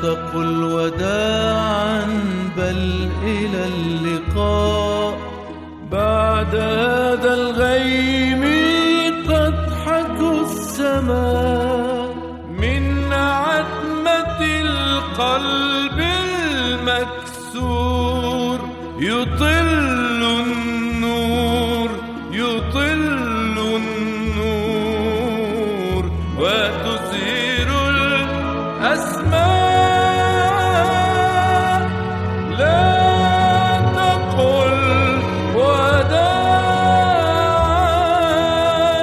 تقل وداعا بل إلى اللقاء. بعد هذا الغيم تضحك السماء من عتمة القلب المكسور. يطل النور يطل النور وتزهر الأسماء. لا تقل وداعا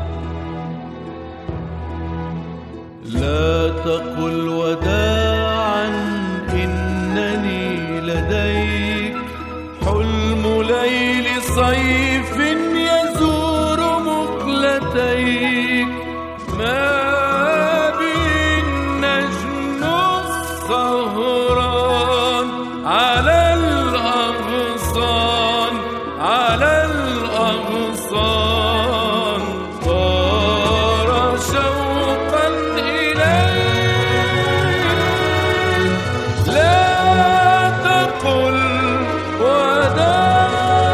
لا تقل وداعا إنني لديك حلم ليل صيف يزور مقلتيك. ما بي النجم السهران على الأغصان على الأغصان صار شوقا إليك. لا تقل وداعا.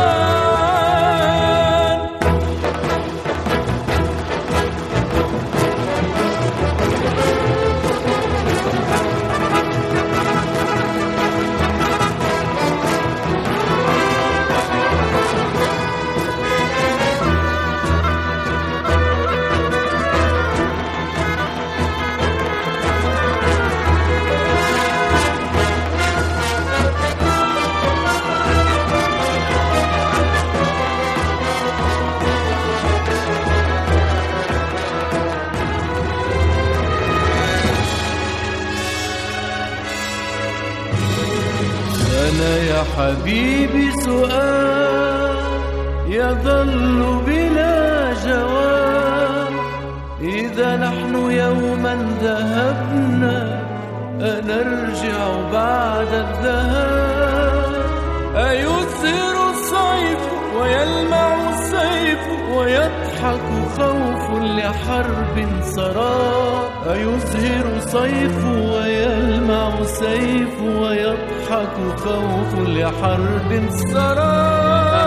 أنا يا حبيبي سؤال يظل بلا جواب. إذا نحن يوما ذهبنا أنرجع بعد الذهاب. أيسهر الصيف ويلمع السيف ويضحك خوف لحرب سراب. أيسهر صيف ويلمع سيف ويضحك خوف لحرب سراب.